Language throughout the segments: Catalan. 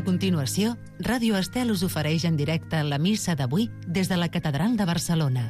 continuació, Ràdio Estel us ofereix en directe la missa d'avui des de la Catedral de Barcelona.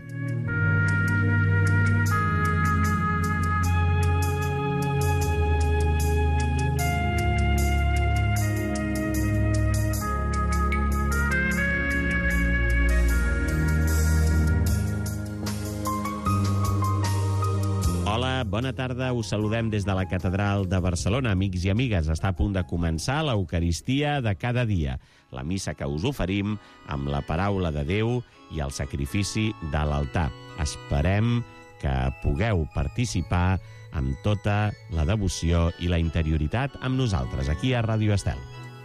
Hola, bona tarda. Us saludem des de la Catedral de Barcelona. Amics i amigues, està a punt de començar l'Eucaristia de cada dia, la missa que us oferim amb la paraula de Déu i el sacrifici de l'altar. Esperem que pugueu participar amb tota la devoció i la interioritat amb nosaltres, aquí a Ràdio Estel.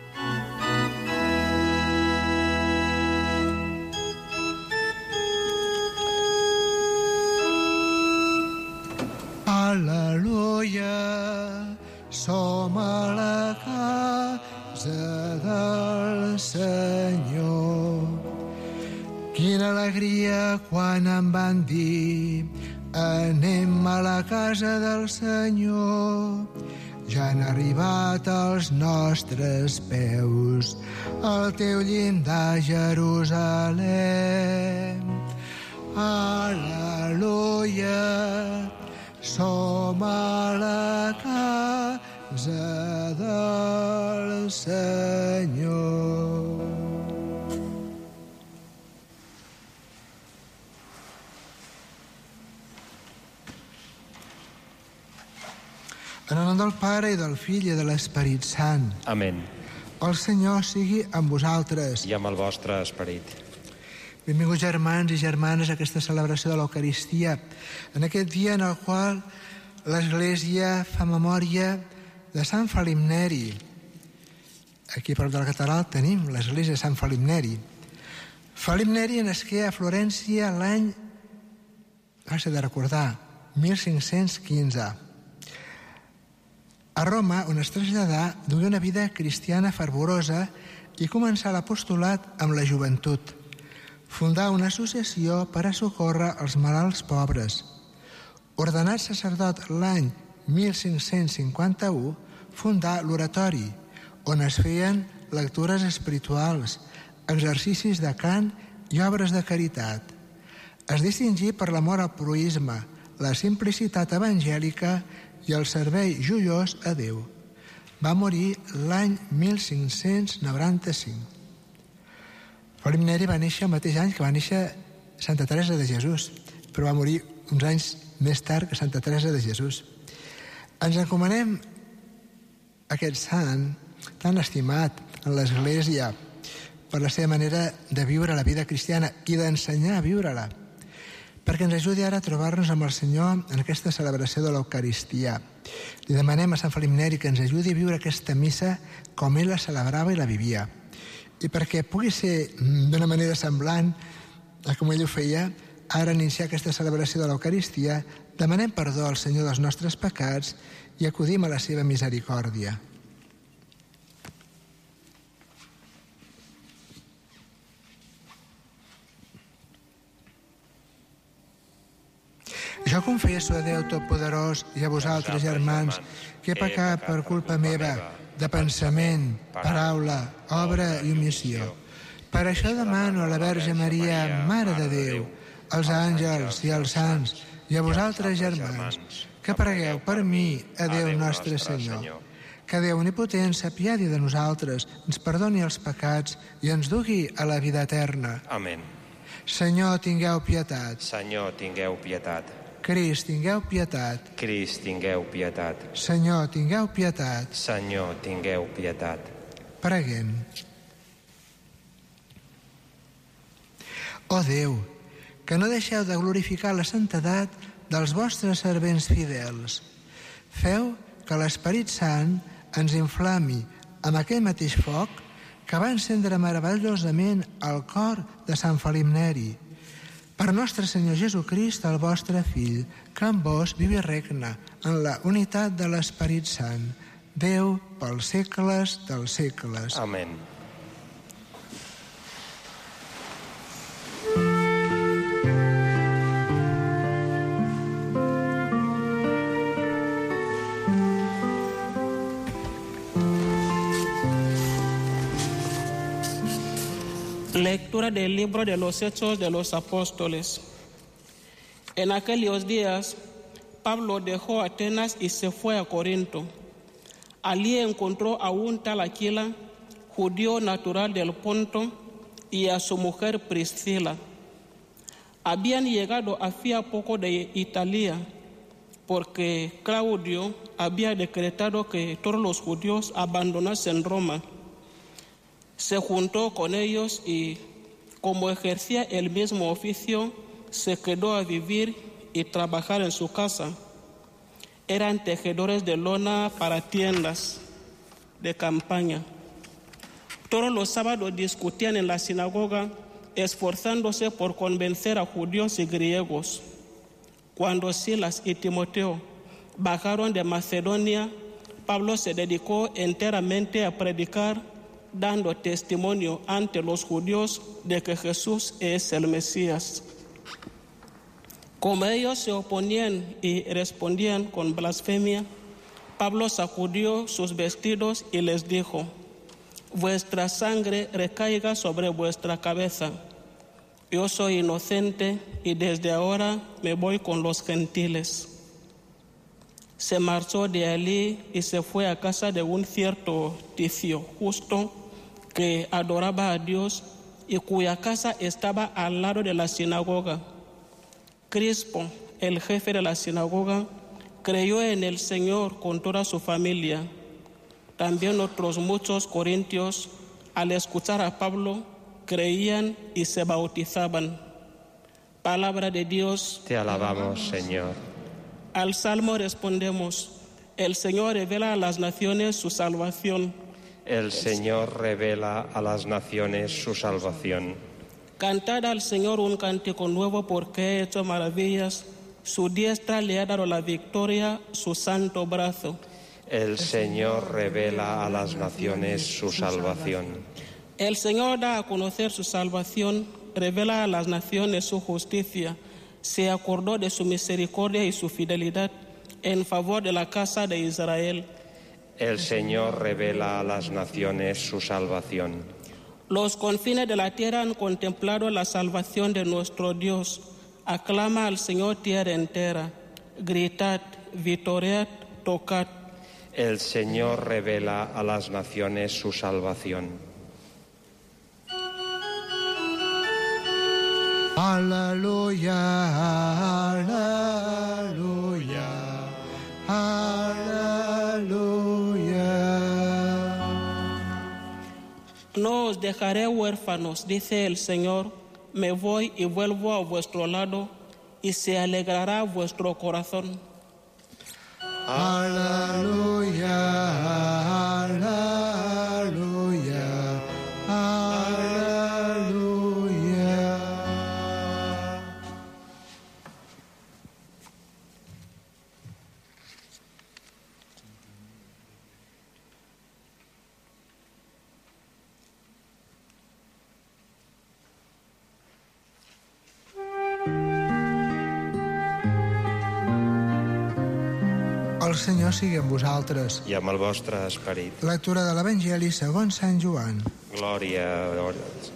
Al·leluia, som a la casa del Senyor. Quina alegria quan em van dir anem a la casa del Senyor. Ja han arribat als nostres peus al teu llindar, Jerusalem. Al·leluia, som a la casa del Senyor. En el nom del Pare i del Fill i de l'Esperit Sant. Amén. El Senyor sigui amb vosaltres. I amb el vostre esperit. Benvinguts germans i germanes a aquesta celebració de l'Eucaristia, en aquest dia en el qual l'Església fa memòria de Sant Felip Neri. Aquí a prop de la Catedral tenim l'Església de Sant Felip Neri. Felip Neri nasqué a Florència l'any, s'ha de recordar, 1515. A Roma, on es traslladà, dugué una vida cristiana fervorosa i començà l'apostolat amb la joventut. Fundà una associació per a socórrer els malalts pobres. Ordenat sacerdot l'any 1551, fundà l'oratori, on es feien lectures espirituals, exercicis de cant i obres de caritat. Es distingí per l'amor al proïsme, la simplicitat evangèlica i el servei joiós a Déu. Va morir l'any 1595. Felip Neri va néixer el mateix any que va néixer Santa Teresa de Jesús, però va morir uns anys més tard que Santa Teresa de Jesús. Ens encomanem a aquest sant tan estimat en l'Església per la seva manera de viure la vida cristiana i d'ensenyar a viure-la, perquè ens ajudi ara a trobar-nos amb el Senyor en aquesta celebració de l'Eucaristia. Li demanem a Sant Felip Neri que ens ajudi a viure aquesta missa com ell la celebrava i la vivia. I perquè pugui ser d'una manera semblant a com ell ho feia, ara iniciar aquesta celebració de l'Eucaristia, demanem perdó al Senyor dels nostres pecats i acudim a la seva misericòrdia. Jo confesso a Déu Totpoderós i a vosaltres, germans, que he pecat per culpa meva, de pensament, paraula, obra i omissió. Per això demano a la Verge Maria, Mare de Déu, als àngels i als sants, i a vosaltres, germans, que pregueu per mi a Déu nostre Senyor. Que Déu Omnipotent s'apiadi de nosaltres, ens perdoni els pecats i ens dugui a la vida eterna. Amén. Senyor, tingueu pietat. Senyor, tingueu pietat. Crist, tingueu pietat. Crist, tingueu pietat. Senyor, tingueu pietat. Senyor, tingueu pietat. Preguem. Ó Déu, que no deixeu de glorificar la santedat dels vostres servents fidels. Feu que l'Esperit Sant ens inflami amb aquell mateix foc que va encendre meravellosament el cor de Sant Felip Neri. Per nostre Senyor Jesucrist, el vostre Fill, que amb vos viu i regna en la unitat de l'Esperit Sant, Déu pels segles dels segles. Amén. Lectura del libro de los Hechos de los Apóstoles. En aquellos días, Pablo dejó Atenas y se fue a Corinto. Allí encontró a un tal Aquila, judío natural del Ponto, y a su mujer Priscila. Habían llegado hacía poco de Italia, porque Claudio había decretado que todos los judíos abandonasen Roma. Se juntó con ellos y, como ejercía el mismo oficio, se quedó a vivir y trabajar en su casa. Eran tejedores de lona para tiendas de campaña. Todos los sábados discutían en la sinagoga, esforzándose por convencer a judíos y griegos. Cuando Silas y Timoteo bajaron de Macedonia, Pablo se dedicó enteramente a predicar, dando testimonio ante los judíos de que Jesús es el Mesías. Como ellos se oponían y respondían con blasfemia, Pablo sacudió sus vestidos y les dijo: vuestra sangre recaiga sobre vuestra cabeza. Yo soy inocente y desde ahora me voy con los gentiles. Se marchó de allí y se fue a casa de un cierto Ticio justo que adoraba a Dios y cuya casa estaba al lado de la sinagoga. Crispo, el jefe de la sinagoga, creyó en el Señor con toda su familia. También otros muchos corintios, al escuchar a Pablo, creían y se bautizaban. Palabra de Dios. Te alabamos, Señor. Al Salmo respondemos: el Señor revela a las naciones su salvación. El Señor revela a las naciones su salvación. Cantad al Señor un cántico nuevo porque ha hecho maravillas. Su diestra le ha dado la victoria, su santo brazo. El Señor revela a las naciones su salvación. El Señor da a conocer su salvación, revela a las naciones su justicia. Se acordó de su misericordia y su fidelidad en favor de la casa de Israel. El Señor revela a las naciones su salvación. Los confines de la tierra han contemplado la salvación de nuestro Dios. Aclama al Señor tierra entera. Gritad, victoriad, tocad. El Señor revela a las naciones su salvación. Aleluya, aleluya, aleluya. No os dejaré huérfanos, dice el Señor. Me voy y vuelvo a vuestro lado, y se alegrará vuestro corazón. Aleluya, aleluya, aleluya. El Senyor sigui amb vosaltres. I amb el vostre esperit. Lectura de l'Evangeli segons Sant Joan. Glòria a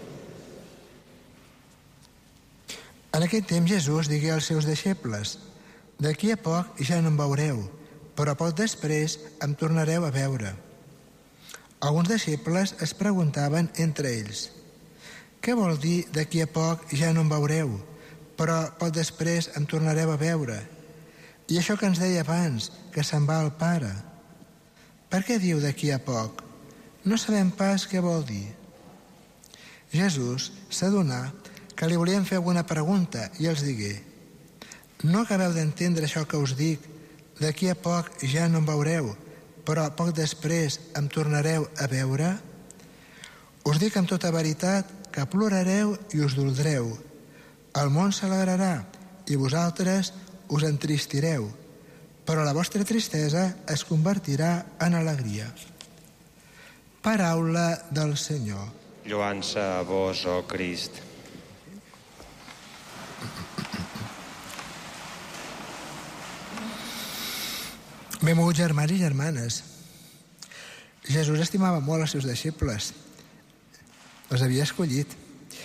En aquell temps Jesús digué als seus deixebles: d'aquí a poc ja no em veureu, però poc després em tornareu a veure. Alguns deixebles es preguntaven entre ells: què vol dir d'aquí a poc ja no em veureu, però poc després em tornareu a veure? I això que ens deia abans, que se'n va al Pare. Per què diu d'aquí a poc? No sabem pas què vol dir. Jesús s'adonà que li volien fer alguna pregunta i els digué: no acabeu d'entendre això que us dic, d'aquí a poc ja no em veureu, però poc després em tornareu a veure? Us dic amb tota veritat que plorareu i us doldreu. El món s'alegrarà i vosaltres us entristireu, però la vostra tristesa es convertirà en alegria. Paraula del Senyor. Lloança a vos, ó Crist. Benvolguts germans i germanes, Jesús estimava molt els seus deixebles. Els havia escollit.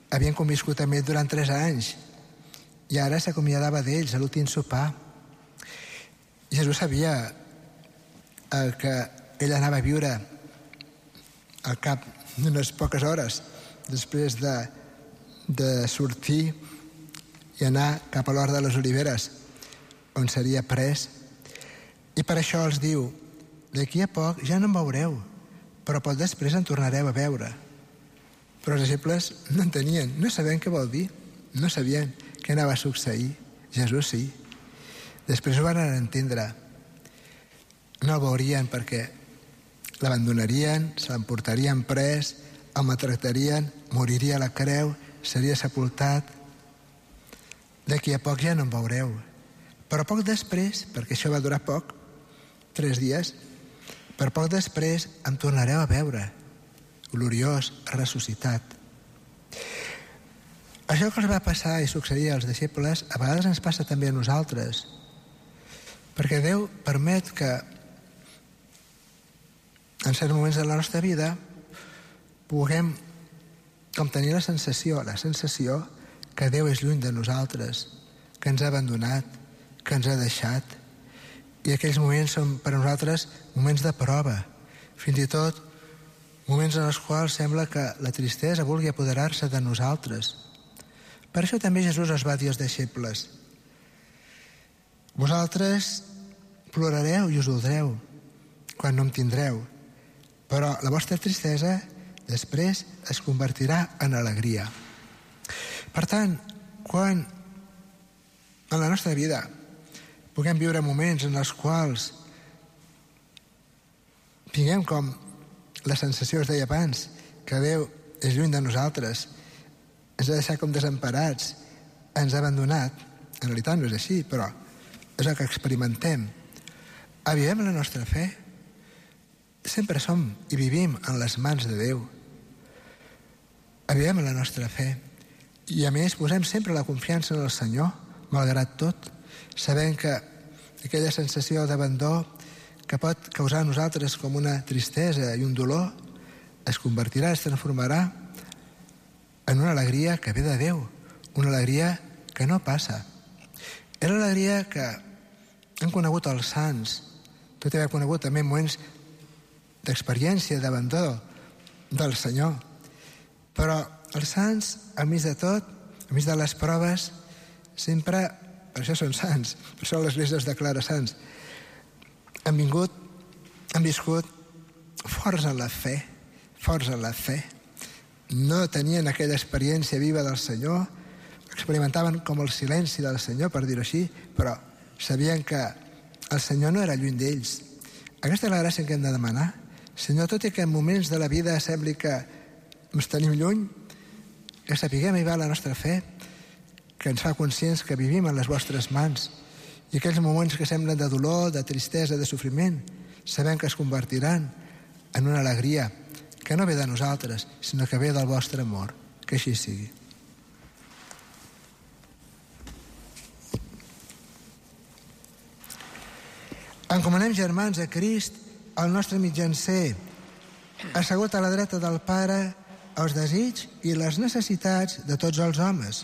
havien conviscut amb ell durant 3 anys i ara s'acomiadava d'ells a l'últim sopar. Jesús sabia que ell anava a viure al cap d'unes poques hores després de sortir i anar cap a l'Hort de les Oliveres, on seria pres. I per això els diu: d'aquí a poc ja no em veureu, però poc després en tornareu a veure. Però els disciples no entenien, no sabien què vol dir, no sabien què anava a succeir. Jesús sí. Després ho van entendre. No el veurien perquè l'abandonarien, se l'emportarien pres, el maltractarien, moriria a la creu, seria sepultat. D'aquí a poc ja no em veureu. Però poc després, perquè això va durar poc, 3 dies, per poc després em tornareu a veure, gloriós, ressuscitat. Això que els va passar i succeir als deixebles a vegades ens passa també a nosaltres, perquè Déu permet que en certs moments de la nostra vida puguem com tenir la sensació que Déu és lluny de nosaltres, que ens ha abandonat, que ens ha deixat. I aquells moments són per a nosaltres moments de prova, fins i tot moments en els quals sembla que la tristesa vulgui apoderar-se de nosaltres. Per això també Jesús els va dir als deixebles: vosaltres plorareu i us doldreu quan no em tindreu, però la vostra tristesa després es convertirà en alegria. Per tant, quan en la nostra vida puguem viure moments en els quals tinguem com la sensació, es deia abans, que Déu és lluny de nosaltres, ens ha deixat com desemparats, ens ha abandonat, en realitat no és així, però és el que experimentem. Avivem la nostra fe. Sempre som i vivim en les mans de Déu. Avivem la nostra fe. I a més posem sempre la confiança en el Senyor, malgrat tot, sabent que aquella sensació d'abandó que pot causar a nosaltres com una tristesa i un dolor es convertirà, es transformarà en una alegria que ve de Déu, una alegria que no passa. És l'alegria que han conegut els sants, tot i haver conegut també moments d'experiència, d'abandó del Senyor. Però els sants, al mig de tot, al mig de les proves, sempre, per això són sants, per això l'Església els declara sants, han viscut forts en la fe, forts en la fe. No tenien aquella experiència viva del Senyor, experimentaven com el silenci del Senyor, per dir-ho així, però sabien que el Senyor no era lluny d'ells. Aquesta és la gràcia que hem de demanar. Senyor, tot i que en moments de la vida sembli que ens tenim lluny, que sapiguem avivar la nostra fe, que ens fa conscients que vivim en les vostres mans, i aquells moments que semblen de dolor, de tristesa, de sofriment, sabem que es convertiran en una alegria que no ve de nosaltres, sinó que ve del vostre amor. Que així sigui. Encomanem, germans, a Crist, el nostre mitjancer, assegut a la dreta del Pare, els desigs i les necessitats de tots els homes,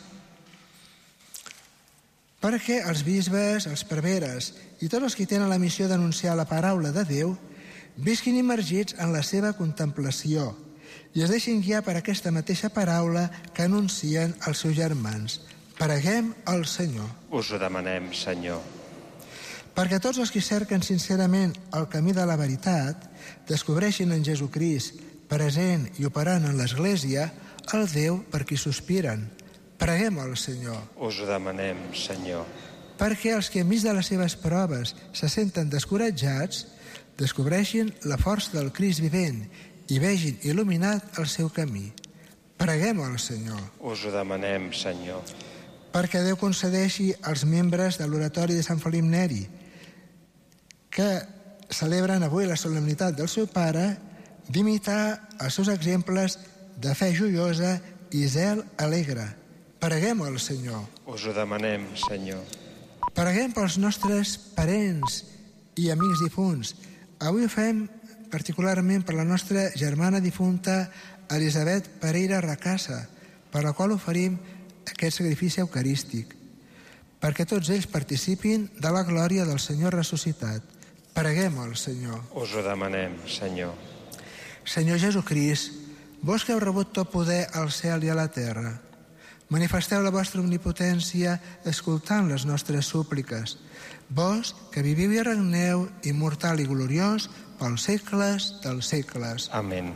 perquè els bisbes, els preveres i tots els que tenen la missió d'anunciar la paraula de Déu visquin immergits en la seva contemplació i es deixin guiar per aquesta mateixa paraula que anuncien els seus germans. Preguem al Senyor. Us ho demanem, Senyor. Perquè tots els que cerquen sincerament el camí de la veritat descobreixin en Jesucrist, present i operant en l'Església, el Déu per qui sospiren. Preguem al Senyor. Us ho demanem, Senyor. Perquè els que enmig de les seves proves se senten descoratjats descobreixin la força del Crist vivent i vegin il·luminat el seu camí. Preguem al Senyor. Us ho demanem, Senyor. Perquè Déu concedeixi als membres de l'oratori de Sant Felip Neri, que celebren avui la solemnitat del seu pare, d'imitar els seus exemples de fe joiosa i zel alegre. Preguem al Senyor. Us ho demanem, Senyor. Preguem pels nostres parents i amics difunts. Avui ho fem particularment per la nostra germana difunta Elisabet Pereira Racassa, per la qual oferim aquest sacrifici eucarístic, perquè tots ells participin de la glòria del Senyor ressuscitat. Preguem al Senyor. Us ho demanem, Senyor. Senyor Jesucrist, vos que heu rebut tot poder al cel i a la terra, manifesteu la vostra omnipotència escoltant les nostres súpliques. Vos que viviu i regneu, immortal i gloriós, pels segles dels segles. Amén.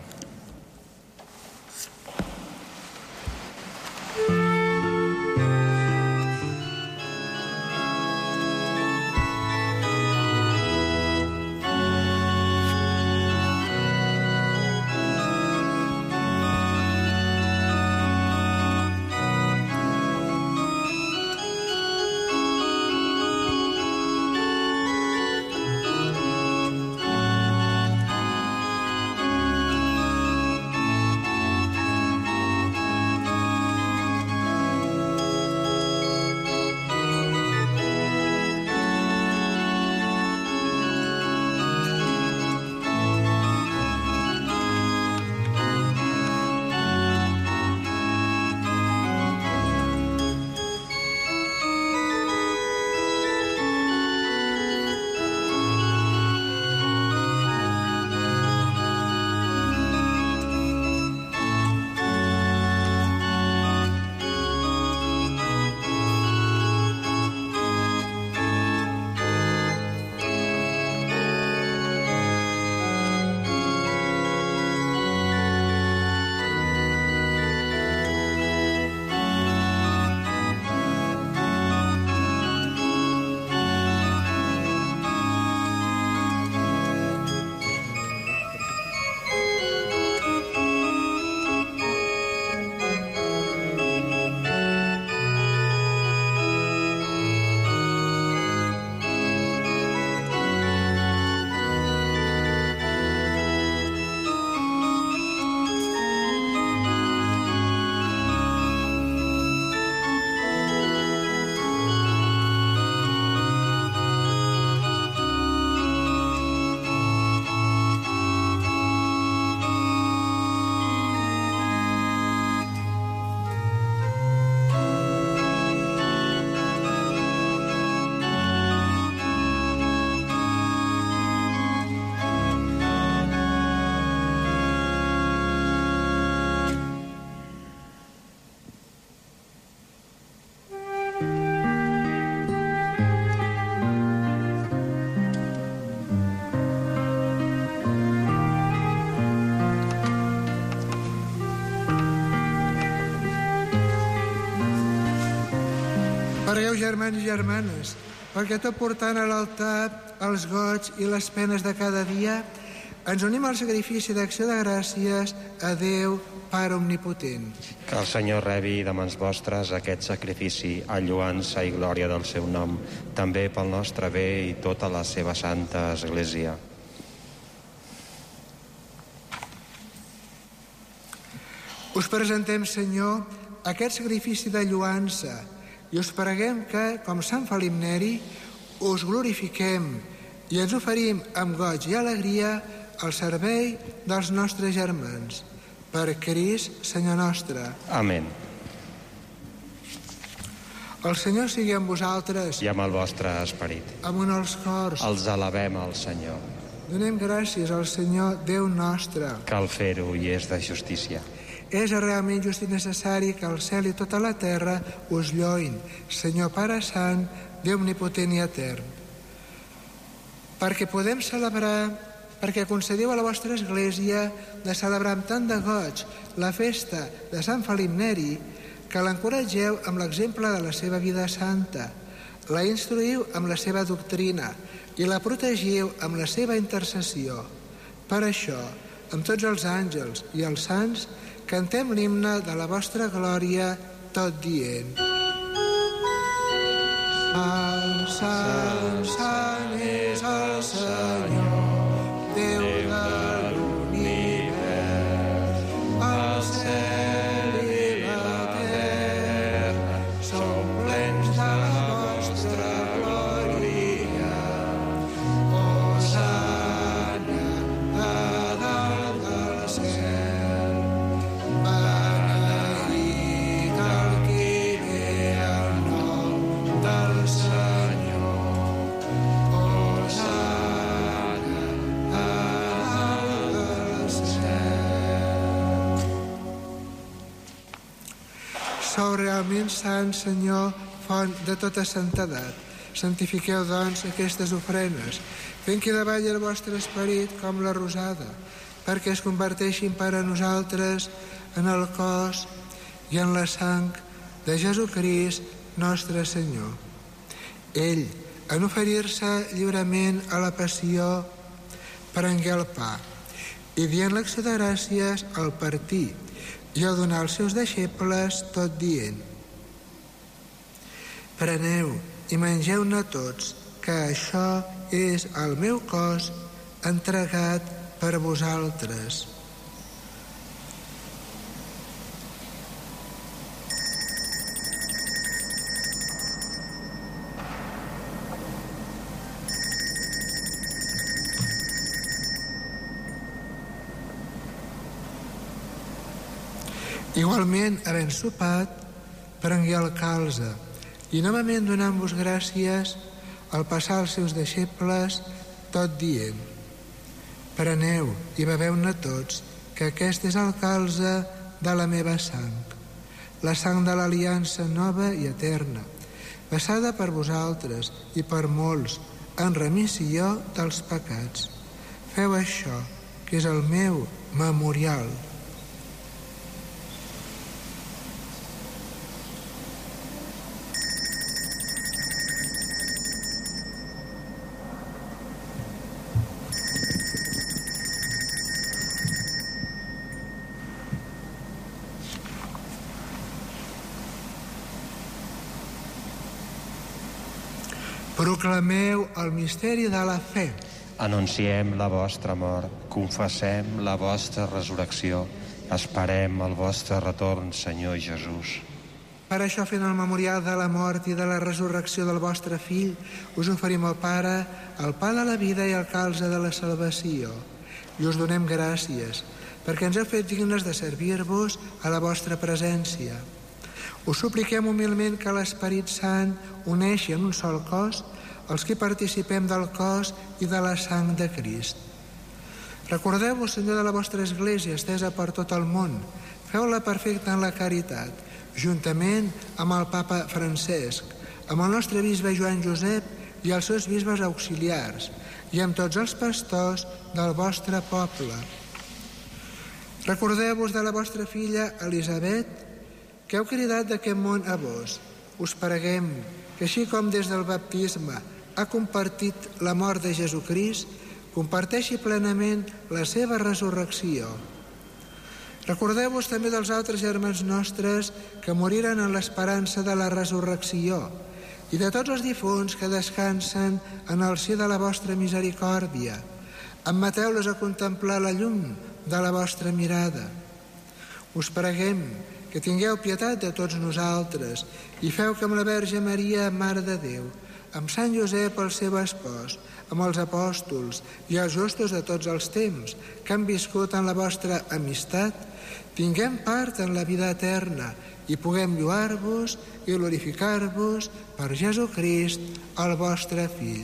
Pregueu, germans i germanes, perquè tot portant a l'altar els goig i les penes de cada dia, ens unim al sacrifici d'acció de gràcies a Déu, Pare Omnipotent. Que el Senyor rebi de mans vostres aquest sacrifici a lloança i glòria del seu nom, també pel nostre bé i tota la seva santa Església. Us presentem, Senyor, aquest sacrifici de lloança i us preguem que, com Sant Felip Neri, us glorifiquem i ens oferim amb goig i alegria al servei dels nostres germans. Per Crist, Senyor nostre. Amén. El Senyor sigui amb vosaltres. I amb el vostre esperit. Amunt els cors. Els alabem al Senyor. Donem gràcies al Senyor, Déu nostre. Cal fer-ho i és de justícia. És realment just i necessari que el cel i tota la terra us lloin, Senyor Pare Sant, Déu omnipotent i etern. Perquè podem celebrar, perquè concediu a la vostra Església de celebrar amb tant de goig la festa de Sant Felip Neri, que l'encoratgeu amb l'exemple de la seva vida santa, la instruïu amb la seva doctrina i la protegiu amb la seva intercessió. Per això, amb tots els àngels i els sants, cantem l'himne de la vostra glòria, tot dient: Sant, Sant, Sant és el Senyor, Déu de l'univers. El cel i la terra són plens de la vostra glòria. Hosana a dalt del cel. Beneït Sou realment sant, Senyor, font de tota santedat. Santifiqueu, doncs, aquestes ofrenes, fent que davalli el vostre esperit com la rosada, perquè es converteixin per a nosaltres en el cos i en la sang de Jesucrist, nostre Senyor. Ell, en oferir-se lliurement a la passió, prengué el pa i, dient l'acció de gràcies, el partí i el donà als seus deixebles, tot dient: preneu i mengeu-ne tots, que això és el meu cos entregat per vosaltres. Igualment, havent sopat, prengué el calze i, novament donant-vos gràcies, al passar als seus deixebles, tot dient: preneu i beveu-ne tots, que aquest és el calze de la meva sang, la sang de l'aliança nova i eterna, vessada per vosaltres i per molts en remissió dels pecats. Feu això, que és el meu memorial. Proclameu el misteri de la fe. Anunciem la vostra mort, confessem la vostra resurrecció, esperem el vostre retorn, Senyor Jesús. Per això, fent el memorial de la mort i de la resurrecció del vostre Fill, us oferim al Pare el pa de la vida i el calze de la salvació. I us donem gràcies, perquè ens heu fet dignes de servir-vos a la vostra presència. Us supliquem humilment que l'Esperit Sant uneixi en un sol cos els que participem del cos i de la sang de Crist. Recordeu-vos, Senyor, de la vostra Església estesa per tot el món. Feu-la perfecta en la caritat, juntament amb el Papa Francesc, amb el nostre bisbe Joan Josep i els seus bisbes auxiliars, i amb tots els pastors del vostre poble. Recordeu-vos de la vostra filla Elisabet, que heu cridat d'aquest món a vos. Us preguem que, així com des del baptisme ha compartit la mort de Jesucrist, comparteixi plenament la seva resurrecció. Recordeu-vos també dels altres germans nostres que moriren en l'esperança de la resurrecció i de tots els difunts que descansen en el si de la vostra misericòrdia. Admeteu-los a contemplar la llum de la vostra mirada. Us preguem que tingueu pietat de tots nosaltres i feu que amb la Verge Maria, Mare de Déu, amb Sant Josep, el seu espòs, amb els apòstols i els justos de tots els temps que han viscut en la vostra amistat, tinguem part en la vida eterna i puguem lloar-vos i glorificar-vos per Jesucrist, el vostre Fill.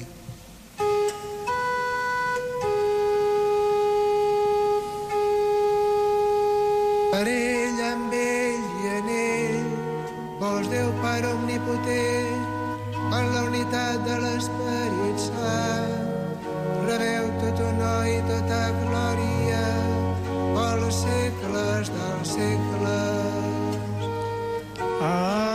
Per ell, amb ell i en ell, vos Déu Pare omnipotent, en la unitat de l'Esperit Sant, rebeu tot honor i tota glòria pels segles dels segles. Amén.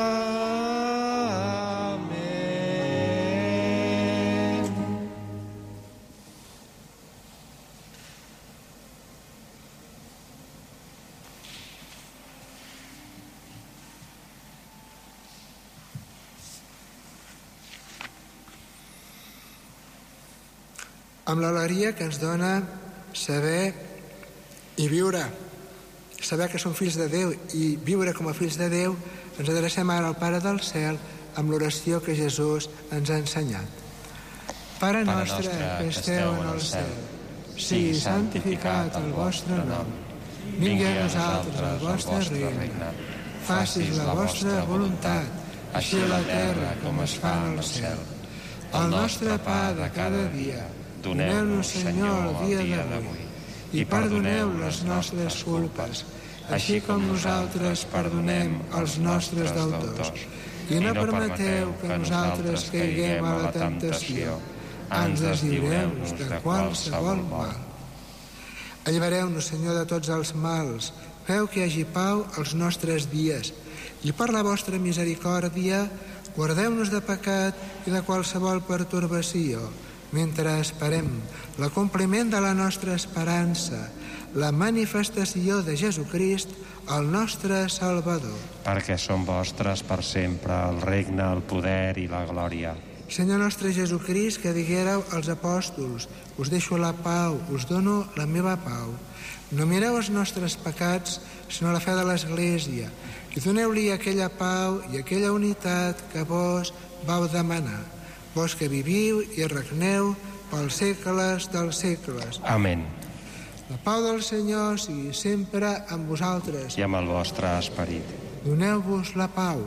Amb l'alegria que ens dona saber i viure, saber que som fills de Déu i viure com a fills de Déu, ens adrecem ara al Pare del Cel amb l'oració que Jesús ens ha ensenyat. Pare nostre que esteu en el cel, sigui santificat el vostre nom. Vingui a nosaltres el vostre regne. Facis la vostra voluntat, així a la terra com es fa en el cel. El nostre pa de cada dia, doneu-nos, Senyor, el dia d'avui, i perdoneu les nostres culpes, així com nosaltres perdonem als nostres deutors. I no permeteu que nosaltres caiguem a la tentació. Ans deslliureu-nos de qualsevol mal. Allibereu-nos, Senyor, de tots els mals. Feu que hi hagi pau als nostres dies. I per la vostra misericòrdia, guardeu-nos de pecat i de qualsevol pertorbació, mentre esperem l'acompliment de la nostra esperança, la manifestació de Jesucrist, el nostre Salvador. Perquè són vostres per sempre el regne, el poder i la glòria. Senyor nostre Jesucrist, que diguéreu als apòstols: us deixo la pau, us dono la meva pau. No mireu els nostres pecats, sinó la fe de l'Església, i doneu-li aquella pau i aquella unitat que vos vau demanar. Vos que viviu i regneu pels segles dels segles. Amén. La pau del Senyor sigui sempre amb vosaltres. I amb el vostre esperit. Doneu-vos la pau.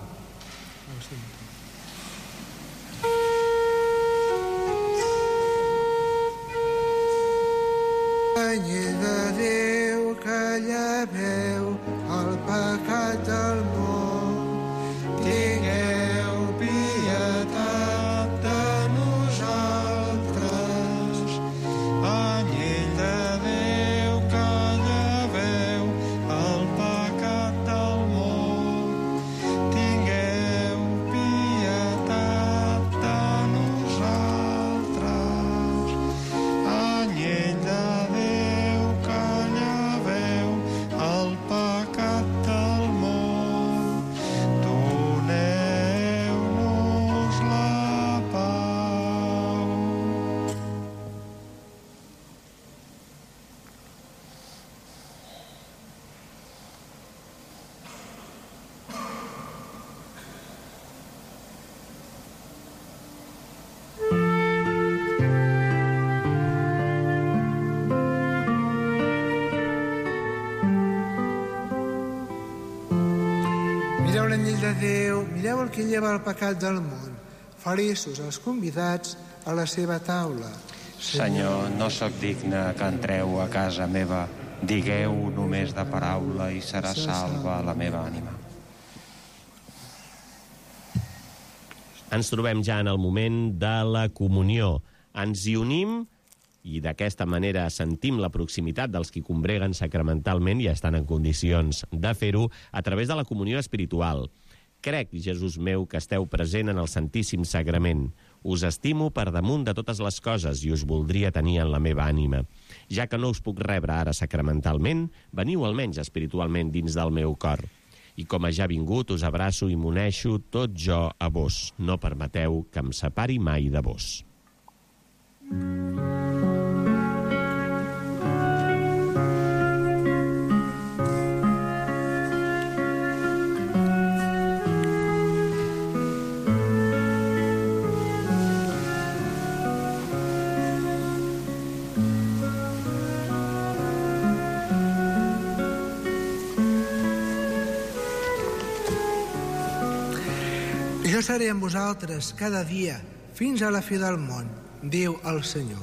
Anyell de Déu, que lleveu el pecat del món, tingueu pietat de nosaltres. Anyell de Déu, que lleveu el pecat del món, tingueu pietat de nosaltres. Anyell de Déu, que lleveu el pecat del món, doneu-nos la pau. Mireu l'anyell de Déu, mireu el que lleva el pecat del món. Feliços els convidats a la seva taula. Senyor, no sóc digne que entreu a casa meva. Digueu només de paraula i serà salva la meva ànima. Ens trobem ja en el moment de la comunió. Ens hi unim i d'aquesta manera sentim la proximitat dels qui combreguen sacramentalment i estan en condicions de fer-ho a través de la comunió espiritual. Crec, Jesús meu, que esteu present en el Santíssim Sagrament. Us estimo per damunt de totes les coses i us voldria tenir en la meva ànima. Ja que no us puc rebre ara sacramentalment, veniu almenys espiritualment dins del meu cor. I com a ja vingut, us abraço i m'uneixo tot jo a vos. No permeteu que em separi mai de vos. Jo seré amb vosaltres cada dia, fins a la fi del món, diu el Senyor.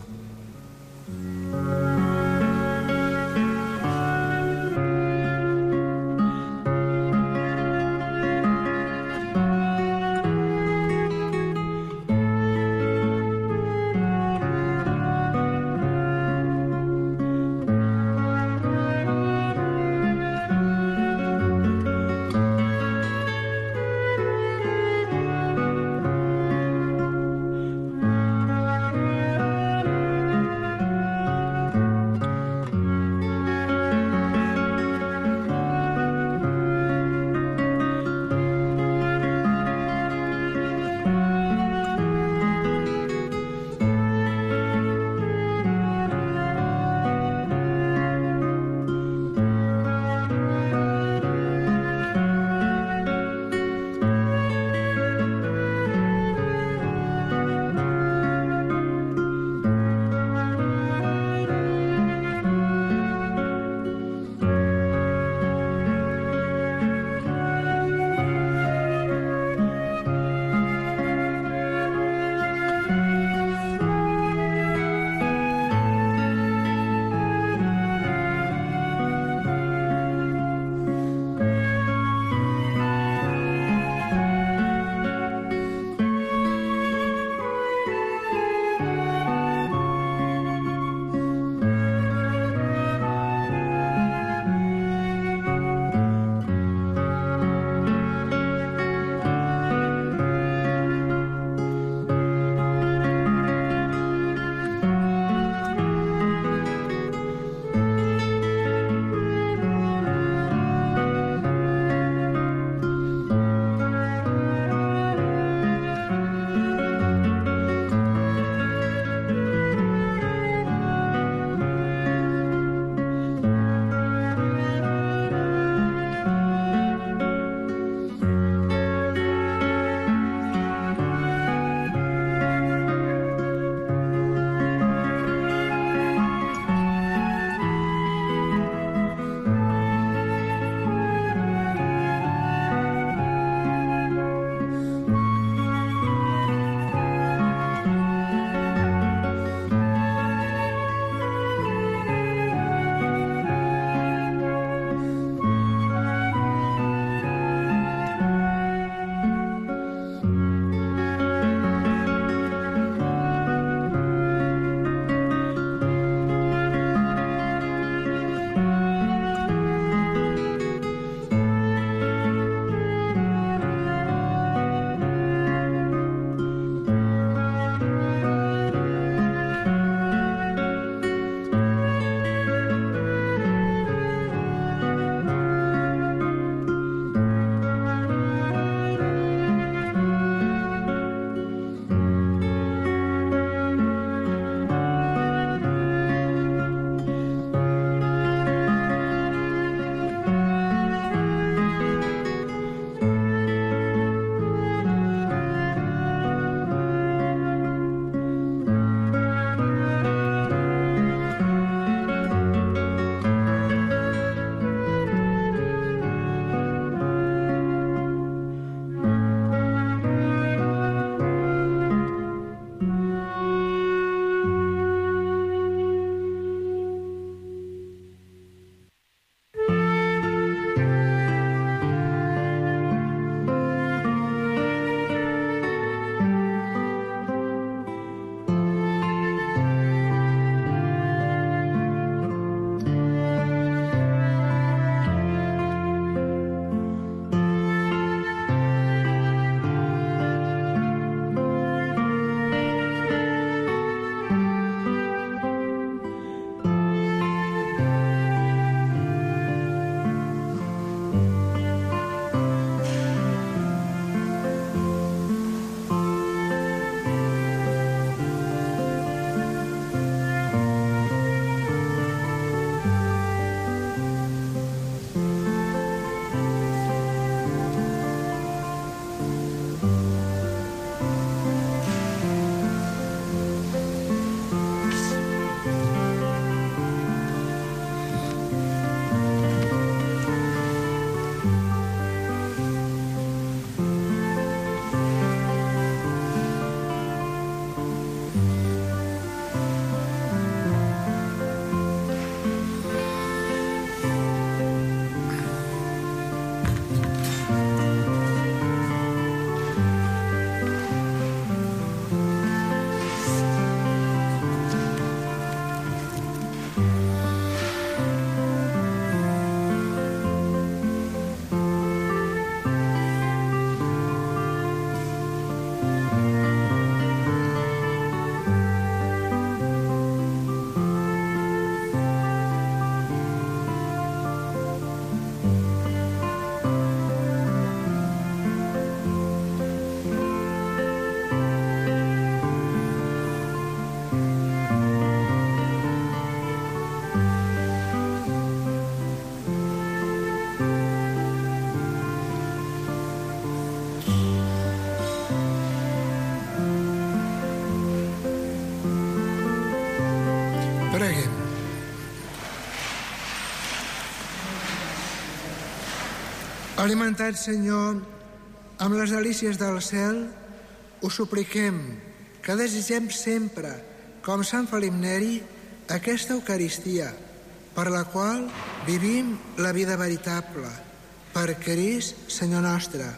Alimentats, Senyor, amb les delícies del cel, us supliquem que desitgem sempre, com Sant Felip Neri, aquesta Eucaristia, per la qual vivim la vida veritable. Per Crist, Senyor nostre.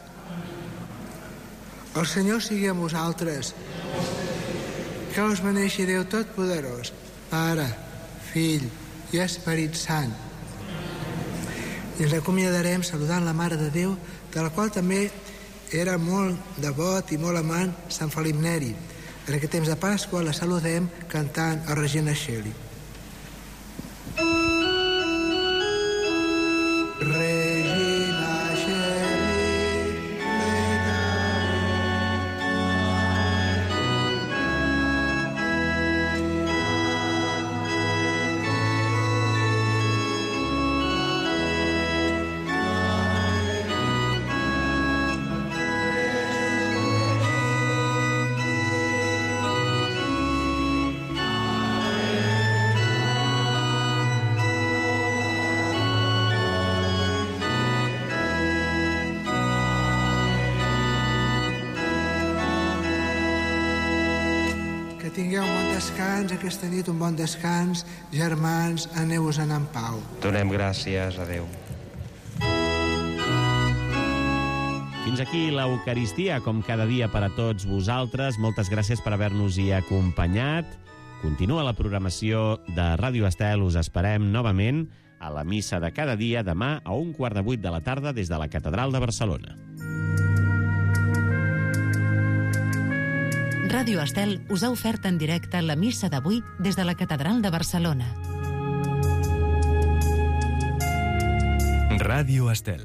El Senyor sigui amb vosaltres. Que us beneixi Déu Totpoderós, Pare, Fill i Esperit Sant. I ens acomiadarem saludant la Mare de Déu, de la qual també era molt devot i molt amant Sant Felip Neri. En aquest temps de Pasqua la saludem cantant a Regina Coeli. Regina Coeli, tingueu un bon descans aquesta nit, un bon descans. Germans, aneu-vos en pau. Donem gràcies a Déu. Fins aquí l'Eucaristia, com cada dia per a tots vosaltres. Moltes gràcies per haver-nos-hi acompanyat. Continua la programació de Ràdio Estel. Us esperem novament a la missa de cada dia demà a 7:15 de la tarda des de la Catedral de Barcelona. Ràdio Estel us ha ofert en directe la missa d'avui des de la Catedral de Barcelona. Ràdio Estel.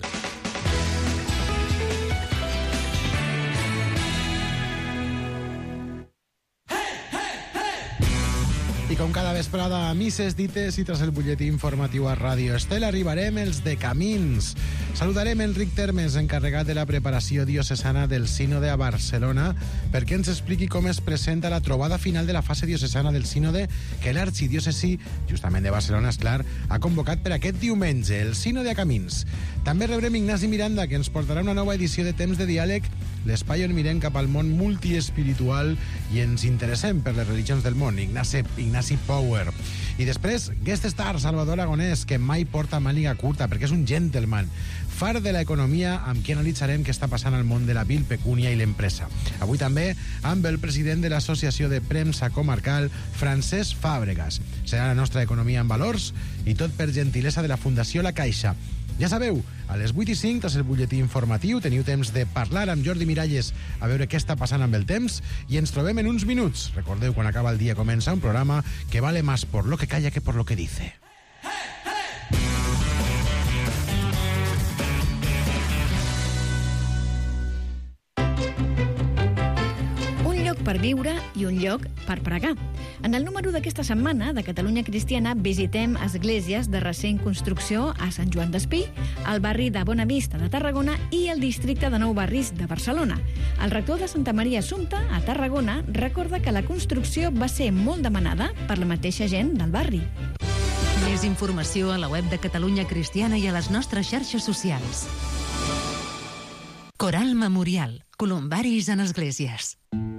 I com cada vesprada a misses dites i tras el butlletí informatiu a Ràdio Estel arribarem els de Camins. Saludarem Enric Termes, encarregat de la preparació diocesana del Sínode a Barcelona, perquè ens expliqui com es presenta la trobada final de la fase diocesana del Sínode que l'arxidiòcesi, justament de Barcelona, és clar, ha convocat per aquest diumenge, el Sínode a Camins. També rebrem Ignasi Miranda, que ens portarà una nova edició de Temps de Diàleg, l'espai on mirem cap al món multiespiritual i ens interessem per les religions del món. Ignasi Power. I després, guest star Salvador Aragonès, que mai porta màniga curta perquè és un gentleman. Far de l'economia, amb qui analitzarem què està passant al món de la vil pecúnia i l'empresa. Avui també amb el president de l'Associació de Premsa Comarcal, Francesc Fàbregas. Serà la nostra economia en valors i tot per gentilesa de la Fundació La Caixa. Ja sabeu, a les 8:05, tras el butlletí informatiu, teniu temps de parlar amb Jordi Miralles a veure què està passant amb el temps i ens trobem en uns minuts. Recordeu, quan acaba el dia comença un programa que vale más por lo que calla que por lo que dice. Per viure i un lloc per pregar. En el número d'aquesta setmana de Catalunya Cristiana visitem esglésies de recent construcció a Sant Joan d'Espí, al barri de Bonavista de Tarragona i el districte de Nou Barris de Barcelona. El rector de Santa Maria Assumpta, a Tarragona, recorda que la construcció va ser molt demanada per la mateixa gent del barri. Més informació a la web de Catalunya Cristiana i a les nostres xarxes socials. Coral Memorial. Columbaris en esglésies.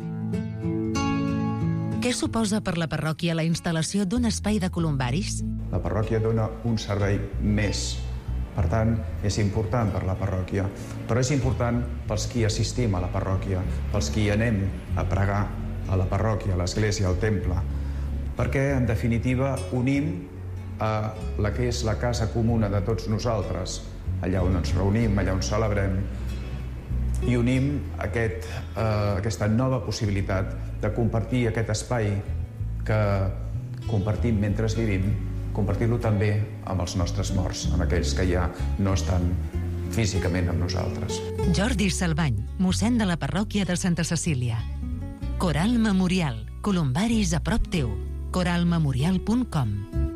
Què suposa per la parròquia la instal·lació d'un espai de columbaris? La parròquia dona un servei més. Per tant, és important per la parròquia. Però és important pels qui assistim a la parròquia, pels qui anem a pregar a la parròquia, a l'església, al temple. Perquè, en definitiva, unim a la que és la casa comuna de tots nosaltres, allà on ens reunim, allà on celebrem, i unim aquesta nova possibilitat de compartir aquest espai que compartim mentre vivim, compartir-lo també amb els nostres morts, amb aquells que ja no estan físicament amb nosaltres. Jordi Salvany, mossèn de la parròquia de Santa Cecília. Coral Memorial. Columbaris a prop teu. coralmemorial.com.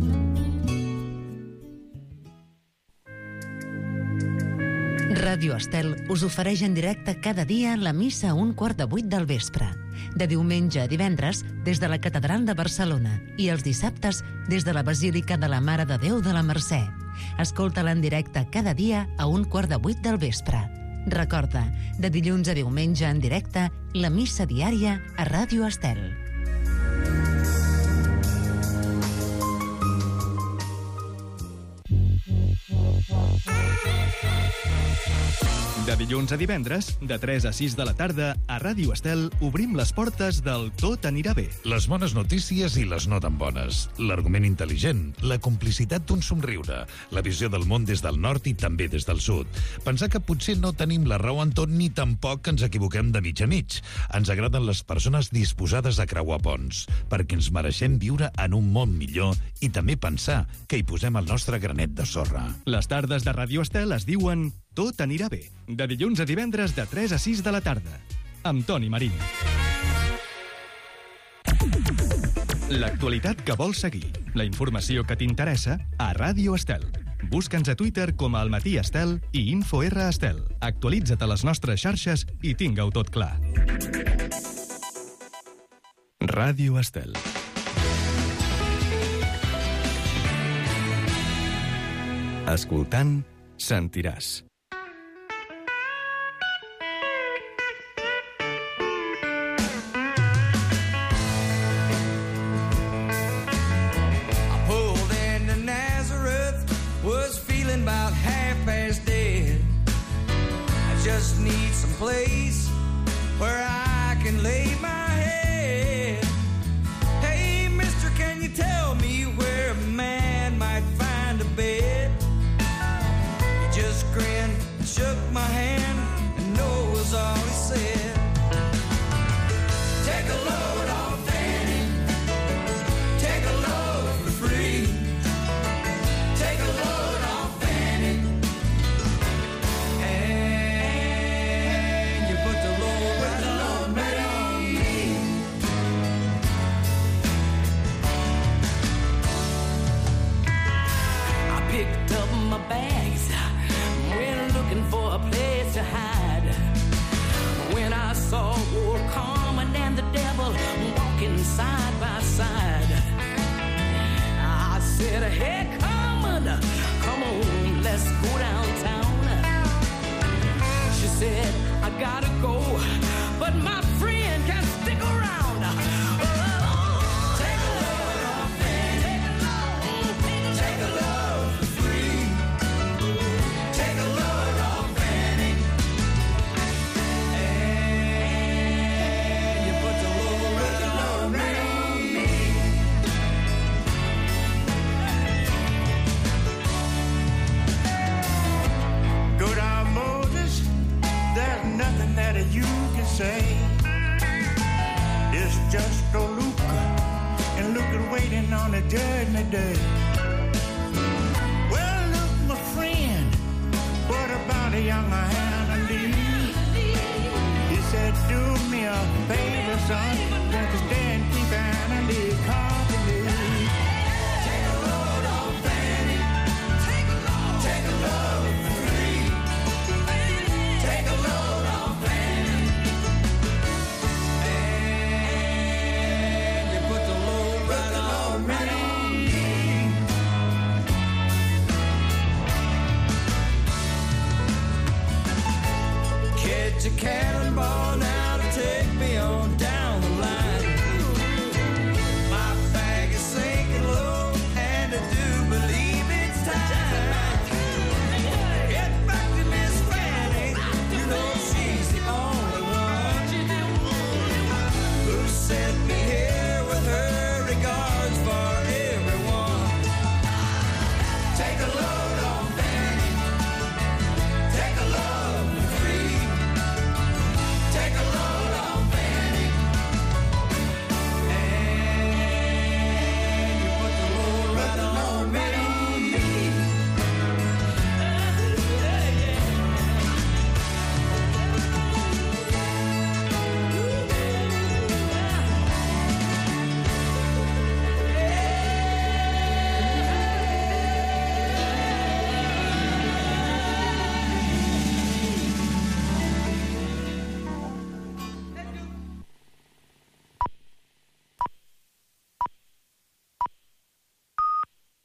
Ràdio Estel us ofereix en directe cada dia la missa a 7:15 del vespre. De diumenge a divendres des de la Catedral de Barcelona i els dissabtes des de la Basílica de la Mare de Déu de la Mercè. Escolta-la en directe cada dia a 7:15 del vespre. Recorda, de dilluns a diumenge en directe, la missa diària a Ràdio Estel. De dilluns a divendres, de 3 a 6 de la tarda, a Ràdio Estel obrim les portes del Tot anirà bé. Les bones notícies i les no tan bones. L'argument intel·ligent, la complicitat d'un somriure, la visió del món des del nord i també des del sud. Pensar que potser no tenim la raó en tot ni tampoc que ens equivoquem de mig a mig. Ens agraden les persones disposades a creuar ponts, perquè ens mereixem viure en un món millor i també pensar que hi posem el nostre granet de sorra. Les tardes de Ràdio Estel es diuen Tot anirà bé. De dilluns a divendres de 3 a 6 de la tarda. Amb Toni Marín. L'actualitat que vols seguir. La informació que t'interessa a Ràdio Estel. Busca'ns a Twitter com a Almatí Estel i InfoR Estel. Actualitza't a les nostres xarxes i tinga-ho tot clar. Ràdio Estel. Escoltant, sentiràs. About half past dead. I just need some place where I can lay my head. Hey, mister, can you tell me where a man might find a bed? He just grinned and shook my hand, and no was all he said. Take a load off Fanny, take a load for free. Take a load off my bags, went looking for a place to hide. When I saw War Carmen and the devil walking side by side, I said, hey, Carmen, come on, let's go downtown. She said, I gotta go, but my friend can stick around. You can say it's just a Luca and Luca waiting on a judgment day. Well, look, my friend, what about a young Hannah Lee? He said, do me a favor, son, just stay